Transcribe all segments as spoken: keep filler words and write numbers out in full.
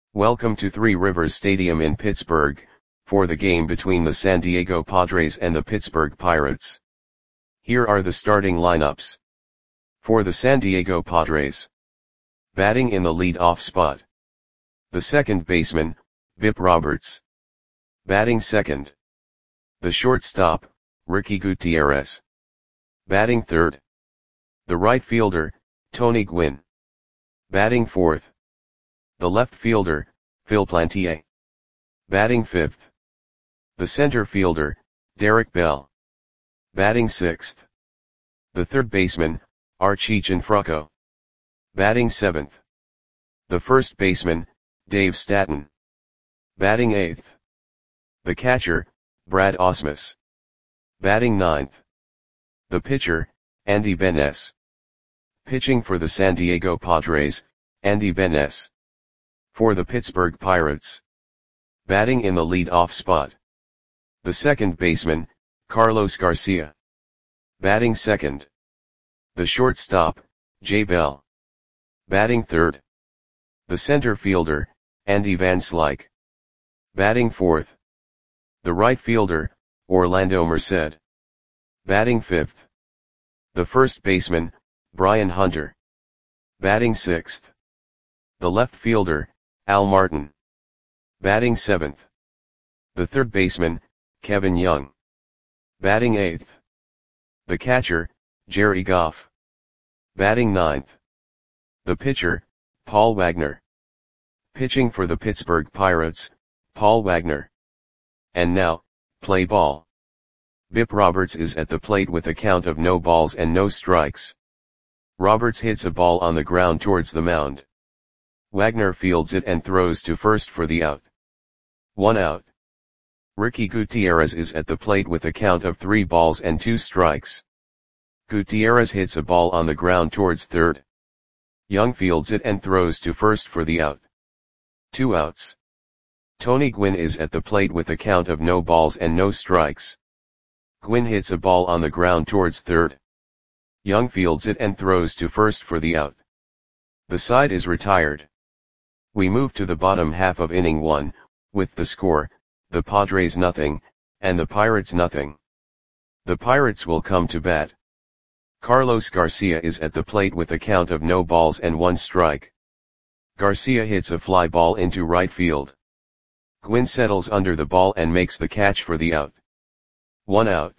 Welcome to Three Rivers Stadium in Pittsburgh, for the game between the San Diego Padres and the Pittsburgh Pirates. Here are the starting lineups. For the San Diego Padres. Batting in the lead-off spot. The second baseman, Bip Roberts. Batting second. The shortstop, Ricky Gutierrez. Batting third. The right fielder, Tony Gwynn. Batting fourth. The left fielder, Phil Plantier. Batting fifth. The center fielder, Derek Bell. Batting sixth. The third baseman, Archie Cianfrocco. Batting seventh. The first baseman, Dave Staton. Batting eighth. The catcher, Brad Ausmus. Batting ninth. The pitcher, Andy Benes. Pitching for the San Diego Padres, Andy Benes. For the Pittsburgh Pirates. Batting in the lead-off spot. The second baseman, Carlos Garcia. Batting second. The shortstop, Jay Bell. Batting third. The center fielder, Andy Van Slyke. Batting fourth. The right fielder, Orlando Merced. Batting fifth. The first baseman, Brian Hunter. Batting sixth. The left fielder, Al Martin. Batting seventh. The third baseman, Kevin Young. Batting eighth. The catcher, Jerry Goff. Batting ninth. The pitcher, Paul Wagner. Pitching for the Pittsburgh Pirates, Paul Wagner. And now, play ball. Bip Roberts is at the plate with a count of no balls and no strikes. Roberts hits a ball on the ground towards the mound. Wagner fields it and throws to first for the out. One out. Ricky Gutierrez is at the plate with a count of three balls and two strikes. Gutierrez hits a ball on the ground towards third. Young fields it and throws to first for the out. Two outs. Tony Gwynn is at the plate with a count of no balls and no strikes. Gwynn hits a ball on the ground towards third. Young fields it and throws to first for the out. The side is retired. We move to the bottom half of inning one, with the score, the Padres nothing, and the Pirates nothing. The Pirates will come to bat. Carlos Garcia is at the plate with a count of no balls and one strike. Garcia hits a fly ball into right field. Gwynn settles under the ball and makes the catch for the out. One out.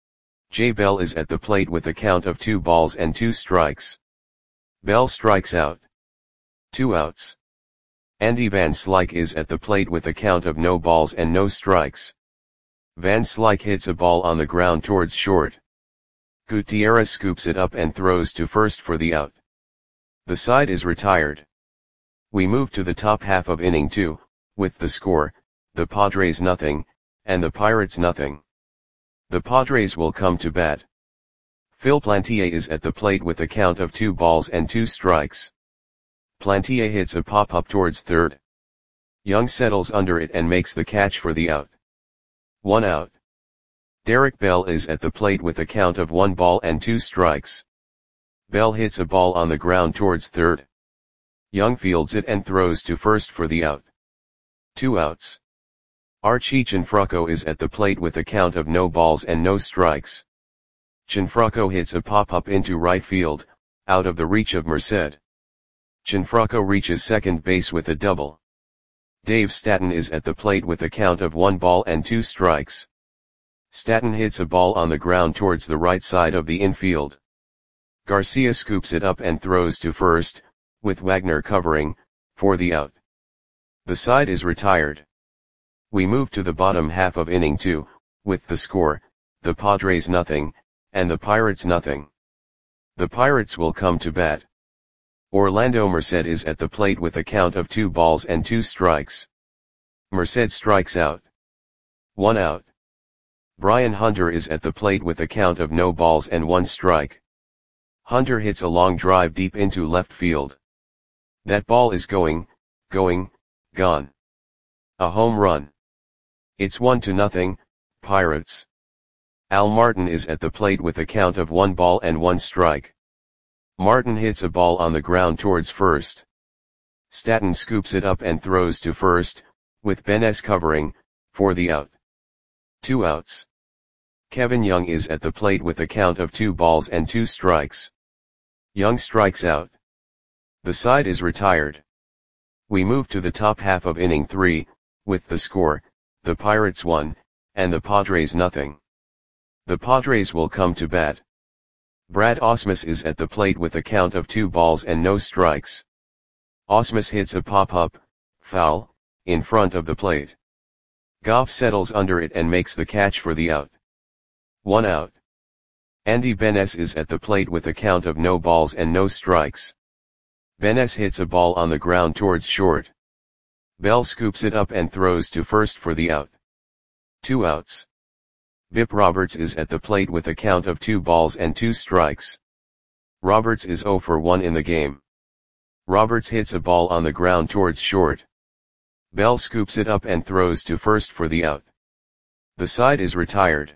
Jay Bell is at the plate with a count of two balls and two strikes. Bell strikes out. Two outs. Andy Van Slyke is at the plate with a count of no balls and no strikes. Van Slyke hits a ball on the ground towards short. Gutierrez scoops it up and throws to first for the out. The side is retired. We move to the top half of inning two, with the score, the Padres nothing, and the Pirates nothing. The Padres will come to bat. Phil Plantier is at the plate with a count of two balls and two strikes. Plantier hits a pop-up towards third. Young settles under it and makes the catch for the out. One out. Derek Bell is at the plate with a count of one ball and two strikes. Bell hits a ball on the ground towards third. Young fields it and throws to first for the out. Two outs. Archie Cianfrocco is at the plate with a count of no balls and no strikes. Cianfrocco hits a pop-up into right field, out of the reach of Merced. Cianfrocco reaches second base with a double. Dave Staton is at the plate with a count of one ball and two strikes. Staton hits a ball on the ground towards the right side of the infield. Garcia scoops it up and throws to first, with Wagner covering, for the out. The side is retired. We move to the bottom half of inning two, with the score, the Padres nothing, and the Pirates nothing. The Pirates will come to bat. Orlando Merced is at the plate with a count of two balls and two strikes. Merced strikes out. One out. Brian Hunter is at the plate with a count of no balls and one strike. Hunter hits a long drive deep into left field. That ball is going, going, gone. A home run. It's one to nothing, Pirates. Al Martin is at the plate with a count of one ball and one strike. Martin hits a ball on the ground towards first. Stanton scoops it up and throws to first, with Benes covering, for the out. Two outs. Kevin Young is at the plate with a count of two balls and two strikes. Young strikes out. The side is retired. We move to the top half of inning three, with the score, the Pirates one, and the Padres nothing. The Padres will come to bat. Brad Ausmus is at the plate with a count of two balls and no strikes. Ausmus hits a pop-up, foul, in front of the plate. Goff settles under it and makes the catch for the out. One out. Andy Benes is at the plate with a count of no balls and no strikes. Benes hits a ball on the ground towards short. Bell scoops it up and throws to first for the out. Two outs. Bip Roberts is at the plate with a count of two balls and two strikes. Roberts is oh for one in the game. Roberts hits a ball on the ground towards short. Bell scoops it up and throws to first for the out. The side is retired.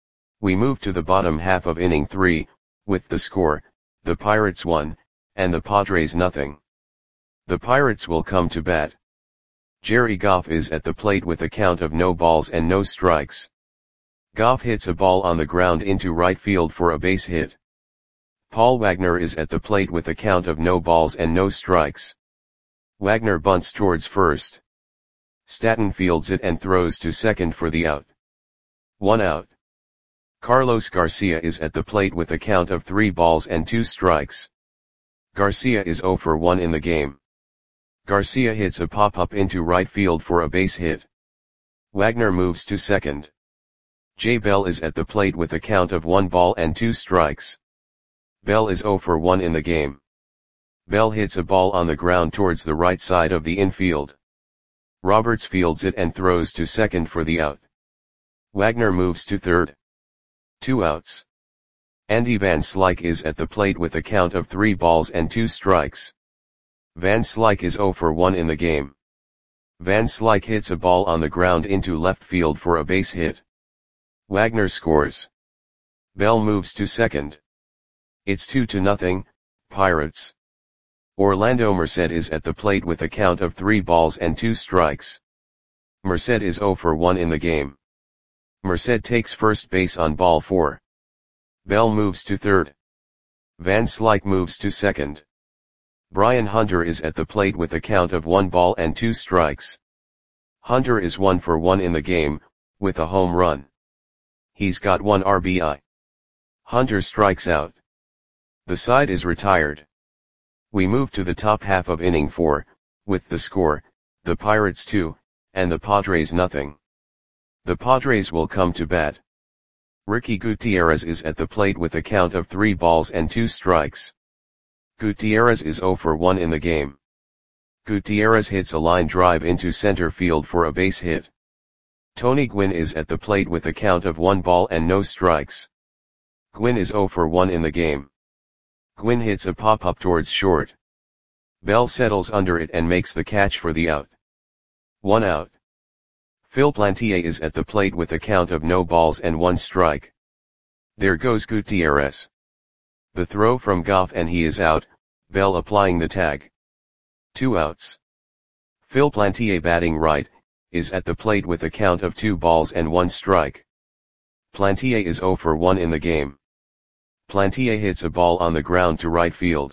We move to the bottom half of inning three, with the score, the Pirates one, and the Padres nothing. The Pirates will come to bat. Jerry Goff is at the plate with a count of no balls and no strikes. Goff hits a ball on the ground into right field for a base hit. Paul Wagner is at the plate with a count of no balls and no strikes. Wagner bunts towards first. Stanton fields it and throws to second for the out. One out. Carlos Garcia is at the plate with a count of three balls and two strikes. Garcia is oh for one in the game. Garcia hits a pop-up into right field for a base hit. Wagner moves to second. Jay Bell is at the plate with a count of one ball and two strikes. Bell is oh for one in the game. Bell hits a ball on the ground towards the right side of the infield. Roberts fields it and throws to second for the out. Wagner moves to third. Two outs. Andy Van Slyke is at the plate with a count of three balls and two strikes. Van Slyke is oh for one in the game. Van Slyke hits a ball on the ground into left field for a base hit. Wagner scores. Bell moves to second. It's two to nothing, Pirates. Orlando Merced is at the plate with a count of three balls and two strikes. Merced is oh for one in the game. Merced takes first base on ball four. Bell moves to third. Van Slyke moves to second. Brian Hunter is at the plate with a count of one ball and two strikes. Hunter is one for one in the game, with a home run. He's got one R B I. Hunter strikes out. The side is retired. We move to the top half of inning four, with the score, the Pirates two, and the Padres nothing. The Padres will come to bat. Ricky Gutierrez is at the plate with a count of three balls and two strikes. Gutierrez is oh for one in the game. Gutierrez hits a line drive into center field for a base hit. Tony Gwynn is at the plate with a count of one ball and no strikes. Gwynn is oh for one in the game. Gwynn hits a pop-up towards short. Bell settles under it and makes the catch for the out. One out. Phil Plantier is at the plate with a count of no balls and one strike. There goes Gutierrez. The throw from Goff and he is out, Bell applying the tag. Two outs. Phil Plantier batting right, is at the plate with a count of two balls and one strike. Plantier is oh for one in the game. Plantier hits a ball on the ground to right field.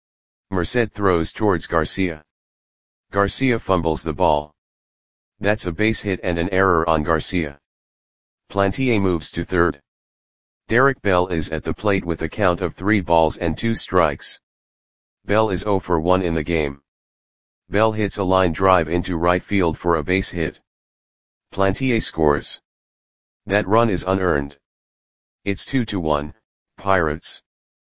Merced throws towards Garcia. Garcia fumbles the ball. That's a base hit and an error on Garcia. Plantier moves to third. Derek Bell is at the plate with a count of three balls and two strikes. Bell is oh for one in the game. Bell hits a line drive into right field for a base hit. Plantier scores. That run is unearned. It's two to one, Pirates.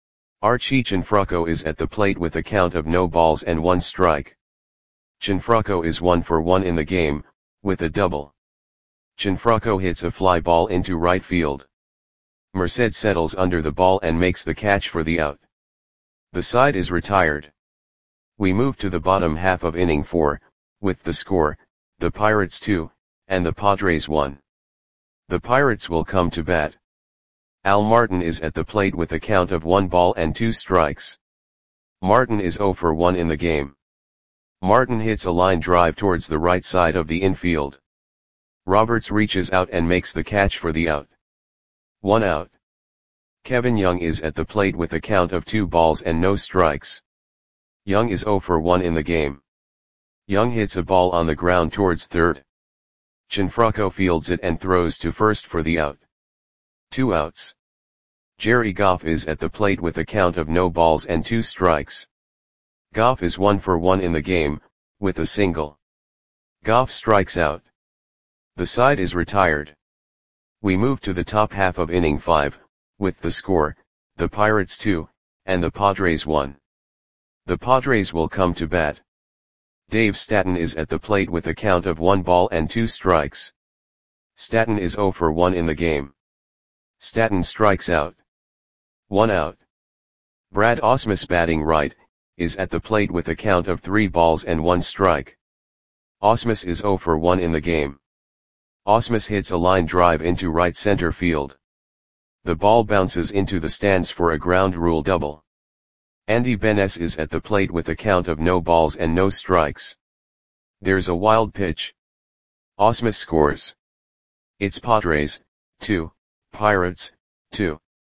Archie Cianfrocco is at the plate with a count of no balls and one strike. Cianfrocco is one for one in the game, with a double. Cianfrocco hits a fly ball into right field. Merced settles under the ball and makes the catch for the out. The side is retired. We move to the bottom half of inning four, with the score, the Pirates two, and the Padres one. The Pirates will come to bat. Al Martin is at the plate with a count of one ball and two strikes. Martin is oh for one in the game. Martin hits a line drive towards the right side of the infield. Roberts reaches out and makes the catch for the out. One out. Kevin Young is at the plate with a count of two balls and no strikes. Young is zero for one in the game. Young hits a ball on the ground towards third. Gianfranco fields it and throws to first for the out. Two outs. Jerry Goff is at the plate with a count of no balls and two strikes. Goff is one for one in the game, with a single. Goff strikes out. The side is retired. We move to the top half of inning five, with the score, the Pirates two, and the Padres one. The Padres will come to bat. Dave Stanton is at the plate with a count of one ball and two strikes. Stanton is zero for one in the game. Stanton strikes out. One out. Brad Ausmus, batting right, is at the plate with a count of three balls and one strike. Ausmus is zero for one in the game. Ausmus hits a line drive into right center field. The ball bounces into the stands for a ground rule double. Andy Benes is at the plate with a count of no balls and no strikes. There's a wild pitch. Ausmus scores. It's Padres, two, Pirates, two.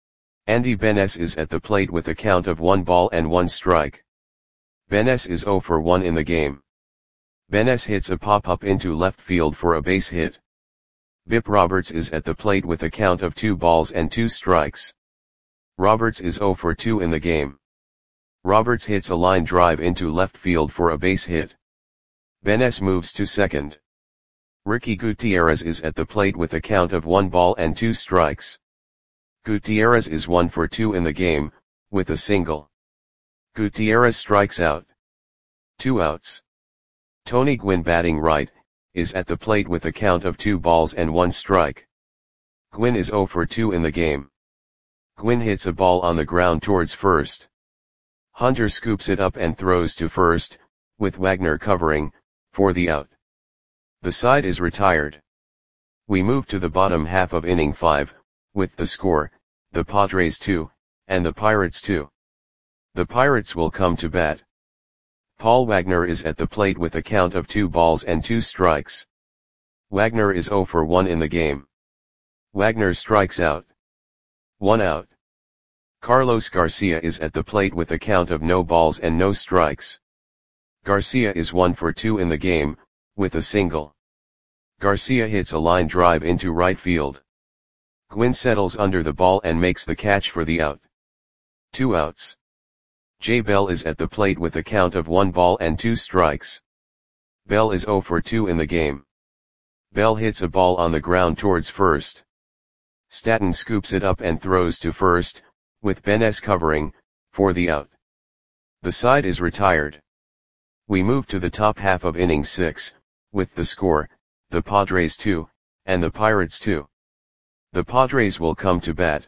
Andy Benes is at the plate with a count of one ball and one strike. Benes is zero for one in the game. Benes hits a pop-up into left field for a base hit. Bip Roberts is at the plate with a count of two balls and two strikes. Roberts is zero for two in the game. Roberts hits a line drive into left field for a base hit. Benes moves to second. Ricky Gutierrez is at the plate with a count of one ball and two strikes. Gutierrez is one for two in the game, with a single. Gutierrez strikes out. Two outs. Tony Gwynn, batting right, is at the plate with a count of two balls and one strike. Gwynn is zero for two in the game. Gwynn hits a ball on the ground towards first. Hunter scoops it up and throws to first, with Wagner covering, for the out. The side is retired. We move to the bottom half of inning five, with the score, the Padres two, and the Pirates two. The Pirates will come to bat. Paul Wagner is at the plate with a count of two balls and two strikes. Wagner is zero for one in the game. Wagner strikes out. One out. Carlos Garcia is at the plate with a count of no balls and no strikes. Garcia is one for two in the game, with a single. Garcia hits a line drive into right field. Gwynn settles under the ball and makes the catch for the out. Two outs. Jay Bell is at the plate with a count of one ball and two strikes. Bell is zero for two in the game. Bell hits a ball on the ground towards first. Stanton scoops it up and throws to first, with Benes covering, for the out. The side is retired. We move to the top half of inning six, with the score, the Padres two, and the Pirates two. The Padres will come to bat.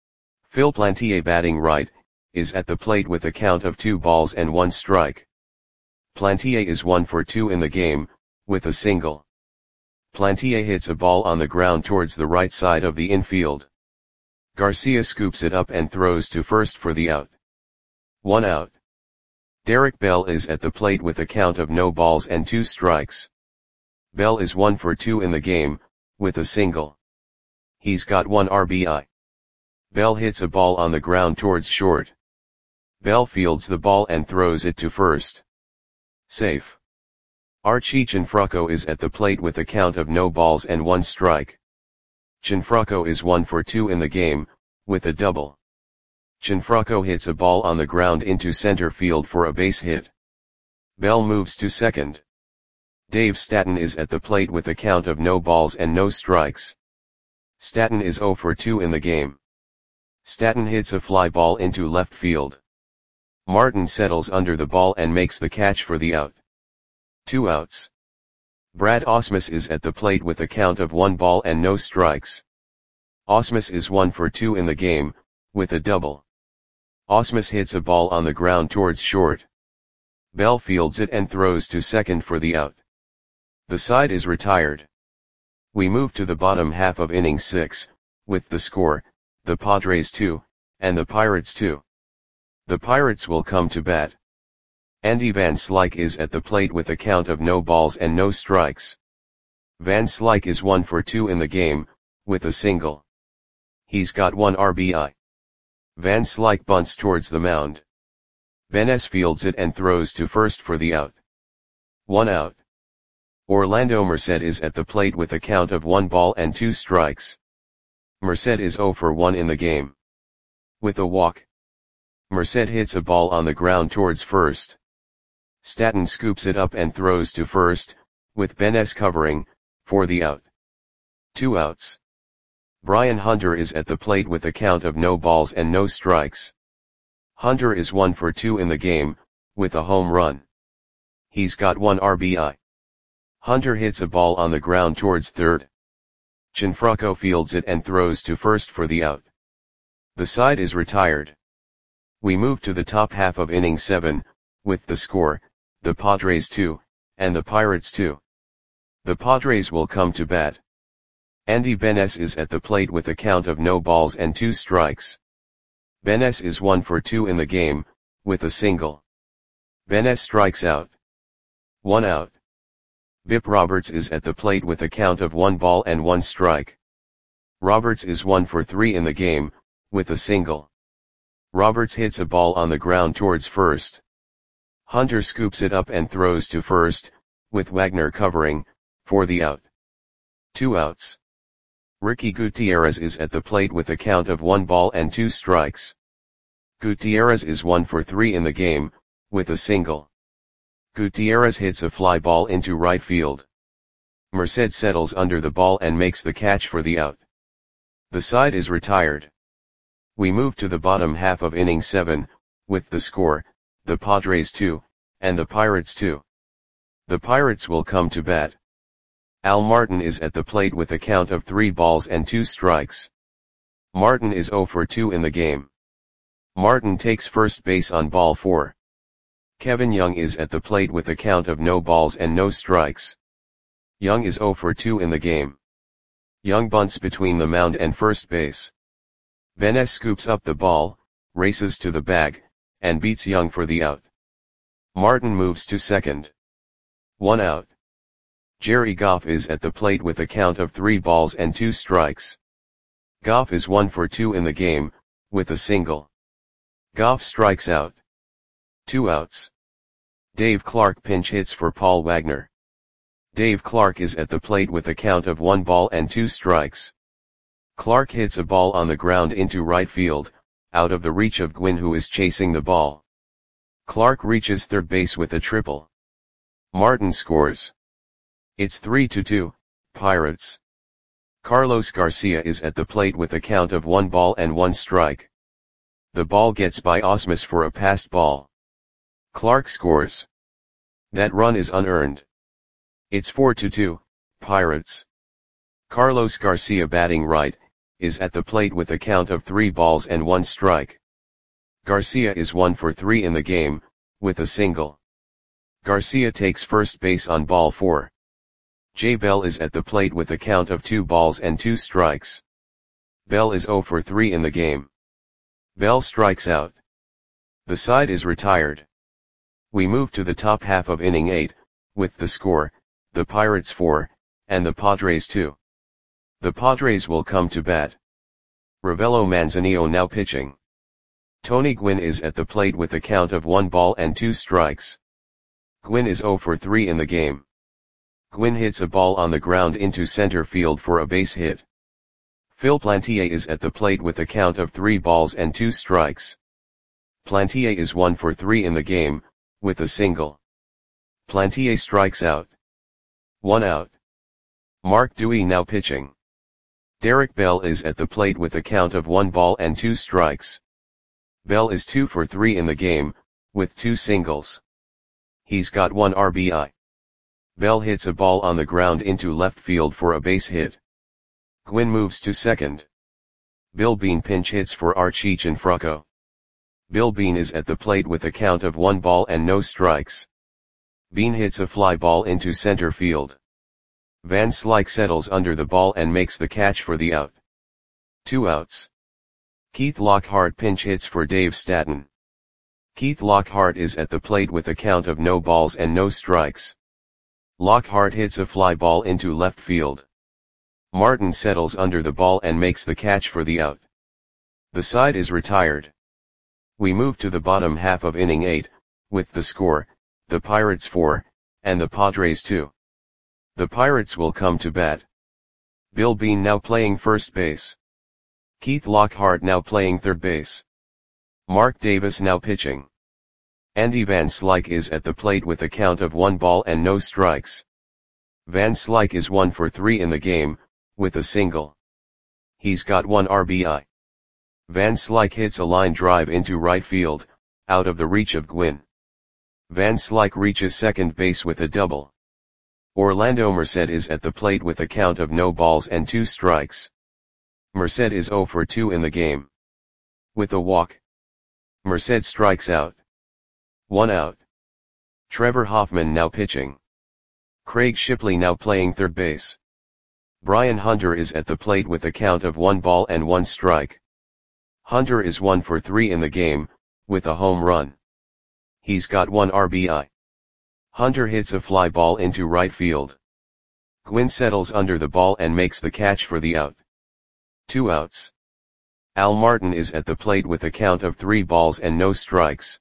Phil Plantier, batting right, is at the plate with a count of two balls and one strike. Plantier is one for two in the game, with a single. Plantier hits a ball on the ground towards the right side of the infield. Garcia scoops it up and throws to first for the out. One out. Derek Bell is at the plate with a count of no balls and two strikes. Bell is one for two in the game, with a single. He's got one R B I. Bell hits a ball on the ground towards short. Bell fields the ball and throws it to first. Safe. Archie Gianfranco is at the plate with a count of no balls and one strike. Gianfranco is one for two in the game, with a double. Gianfranco hits a ball on the ground into center field for a base hit. Bell moves to second. Dave Stanton is at the plate with a count of no balls and no strikes. Stanton is zero for two in the game. Stanton hits a fly ball into left field. Martin settles under the ball and makes the catch for the out. Two outs. Brad Ausmus is at the plate with a count of one ball and no strikes. Ausmus is one for two in the game, with a double. Ausmus hits a ball on the ground towards short. Bell fields it and throws to second for the out. The side is retired. We move to the bottom half of inning six, with the score, the Padres two, and the Pirates two. The Pirates will come to bat. Andy Van Slyke is at the plate with a count of no balls and no strikes. Van Slyke is one for two in the game, with a single. He's got one R B I. Van Slyke bunts towards the mound. Benes fields it and throws to first for the out. One out. Orlando Merced is at the plate with a count of one ball and two strikes. Merced is zero for one in the game. With a walk. Merced hits a ball on the ground towards first. Stanton scoops it up and throws to first, with Benes covering, for the out. Two outs. Brian Hunter is at the plate with a count of no balls and no strikes. Hunter is one for two in the game, with a home run. He's got one R B I. Hunter hits a ball on the ground towards third. Gianfranco fields it and throws to first for the out. The side is retired. We move to the top half of inning seven, with the score, the Padres two, and the Pirates two. The Padres will come to bat. Andy Benes is at the plate with a count of no balls and two strikes. Benes is one for two in the game, with a single. Benes strikes out. One out. Bip Roberts is at the plate with a count of one ball and one strike. Roberts is one for three in the game, with a single. Roberts hits a ball on the ground towards first. Hunter scoops it up and throws to first, with Wagner covering, for the out. Two outs. Ricky Gutierrez is at the plate with a count of one ball and two strikes. Gutierrez is one for three in the game, with a single. Gutierrez hits a fly ball into right field. Merced settles under the ball and makes the catch for the out. The side is retired. We move to the bottom half of inning seven, with the score, the Padres two, and the Pirates two. The Pirates will come to bat. Al Martin is at the plate with a count of three balls and two strikes. Martin is zero for two in the game. Martin takes first base on ball four. Kevin Young is at the plate with a count of no balls and no strikes. Young is zero for two in the game. Young bunts between the mound and first base. Benes scoops up the ball, races to the bag, and beats Young for the out. Martin moves to second. One out. Jerry Goff is at the plate with a count of three balls and two strikes. Goff is one for two in the game, with a single. Goff strikes out. Two outs. Dave Clark pinch hits for Paul Wagner. Dave Clark is at the plate with a count of one ball and two strikes. Clark hits a ball on the ground into right field, out of the reach of Gwynn, who is chasing the ball. Clark reaches third base with a triple. Martin scores. It's three to two, Pirates. Carlos Garcia is at the plate with a count of one ball and one strike. The ball gets by Osmus for a passed ball. Clark scores. That run is unearned. It's four to two, Pirates. Carlos Garcia, batting right, is at the plate with a count of three balls and one strike. Garcia is one for three in the game, with a single. Garcia takes first base on ball four. Jay Bell is at the plate with a count of two balls and two strikes. Bell is zero for three in the game. Bell strikes out. The side is retired. We move to the top half of inning eight, with the score, the Pirates four, and the Padres two. The Padres will come to bat. Ravello Manzanillo now pitching. Tony Gwynn is at the plate with a count of one ball and two strikes. Gwynn is zero for three in the game. Gwynn hits a ball on the ground into center field for a base hit. Phil Plantier is at the plate with a count of three balls and two strikes. Plantier is one for three in the game, with a single. Plantier strikes out. One out. Mark Dewey now pitching. Derek Bell is at the plate with a count of one ball and two strikes. Bell is two for three in the game, with two singles. He's got one R B I. Bell hits a ball on the ground into left field for a base hit. Gwynn moves to second. Bill Bean pinch hits for Archie Gianfranco. Bill Bean is at the plate with a count of one ball and no strikes. Bean hits a fly ball into center field. Van Slyke settles under the ball and makes the catch for the out. Two outs. Keith Lockhart pinch hits for Dave Stanton. Keith Lockhart is at the plate with a count of no balls and no strikes. Lockhart hits a fly ball into left field. Martin settles under the ball and makes the catch for the out. The side is retired. We move to the bottom half of inning eight, with the score, the Pirates four, and the Padres two. The Pirates will come to bat. Bill Bean now playing first base. Keith Lockhart now playing third base. Mark Davis now pitching. Andy Van Slyke is at the plate with a count of one ball and no strikes. Van Slyke is one for three in the game, with a single. He's got one R B I. Van Slyke hits a line drive into right field, out of the reach of Gwynn. Van Slyke reaches second base with a double. Orlando Merced is at the plate with a count of no balls and two strikes. Merced is zero for two in the game. With a walk. Merced strikes out. One out. Trevor Hoffman now pitching. Craig Shipley now playing third base. Brian Hunter is at the plate with a count of one ball and one strike. Hunter is one for three in the game, with a home run. He's got one R B I. Hunter hits a fly ball into right field. Gwynn settles under the ball and makes the catch for the out. Two outs. Al Martin is at the plate with a count of three balls and no strikes.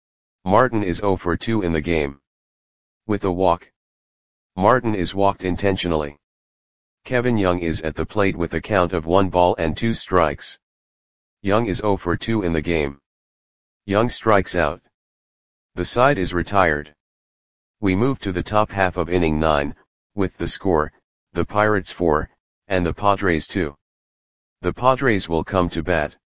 Martin is zero for two in the game. With a walk. Martin is walked intentionally. Kevin Young is at the plate with a count of one ball and two strikes. Young is zero for two in the game. Young strikes out. The side is retired. We move to the top half of inning nine, with the score, the Pirates four, and the Padres two. The Padres will come to bat.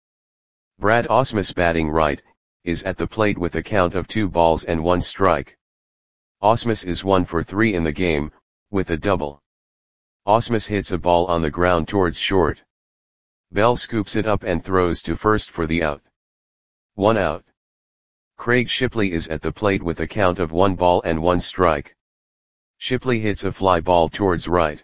Brad Ausmus batting right, is at the plate with a count of two balls and one strike. Ausmus is one for three in the game, with a double. Ausmus hits a ball on the ground towards short. Bell scoops it up and throws to first for the out. One out. Craig Shipley is at the plate with a count of one ball and one strike. Shipley hits a fly ball towards right.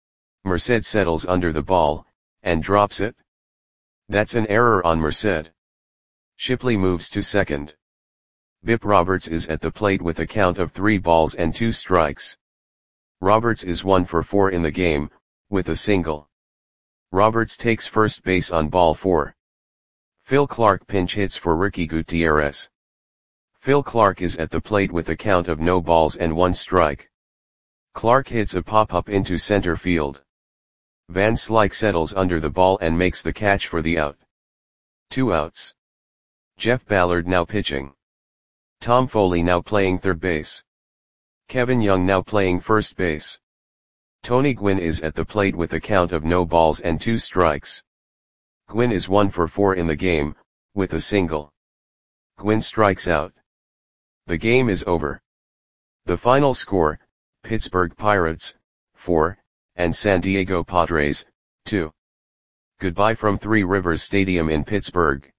Merced settles under the ball, and drops it. That's an error on Merced. Shipley moves to second. Bip Roberts is at the plate with a count of three balls and two strikes. Roberts is one for four in the game, with a single. Roberts takes first base on ball four. Phil Clark pinch hits for Ricky Gutierrez. Phil Clark is at the plate with a count of no balls and one strike. Clark hits a pop-up into center field. Van Slyke settles under the ball and makes the catch for the out. Two outs. Jeff Ballard now pitching. Tom Foley now playing third base. Kevin Young now playing first base. Tony Gwynn is at the plate with a count of no balls and two strikes. Gwynn is one for four in the game, with a single. Gwynn strikes out. The game is over. The final score, Pittsburgh Pirates, four, and San Diego Padres, two. Goodbye from Three Rivers Stadium in Pittsburgh.